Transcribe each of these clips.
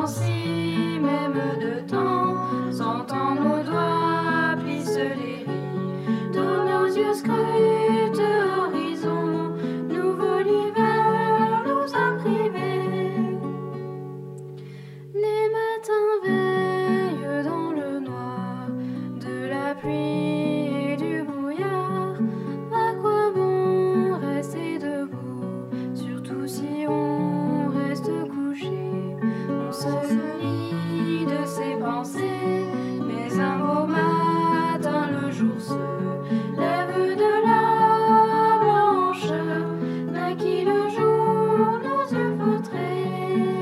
ainsi, même de temps en temps, nos doigts plissent les riz, d'où nos yeux scrutent l'horizon, nouveau l'hiver nous a privés. Les matins veillent dans le noir de la pluie et du brouillard. À quoi bon rester debout, surtout si on reste couché? On se lie de ses pensées, mais un beau matin le jour se lève de la blancheur, naquit le jour, nos yeux feutrés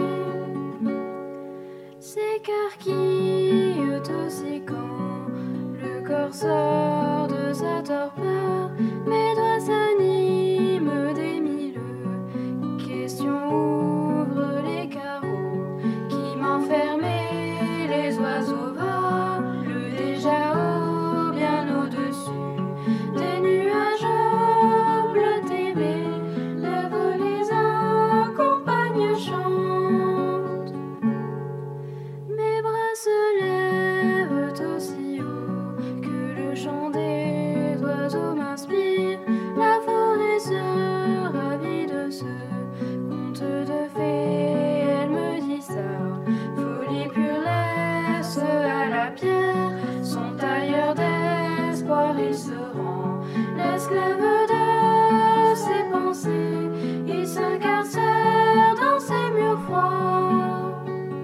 s'écarquillent aussi quand le corps sort de sa torpeur. Mes doigts s'animent des mille questions, ouvrent les carreaux qui m'enfermaient. Les oiseaux volent déjà haut, bien au-dessus des nuages bleutés, mais lèvres les accompagnent, chantent. Mes bras se lèvent aussi haut que le chant des oiseaux m'inspire. La forêt se ravit de ce conte de fées. Elle me dit ça, folie pure, laisse à la pierre son tailleur d'espoir. Il se rend l'esclave de ses pensées, il s'incarcère dans ses murs froids.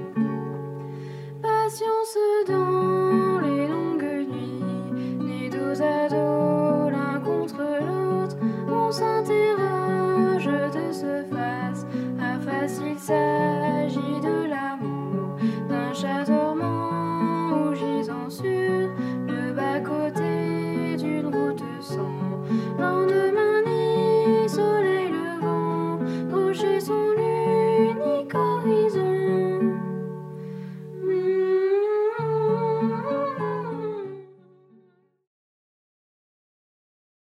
Patience dans les longues nuits, nés dos à dos l'un contre l'autre, on s'interroge de ce face à face. Il s'agit de l'amour d'un chat dormant ou gisant sur le bas-côté d'une route sans lendemain ni soleil levant. Rocher son l'unique horizon.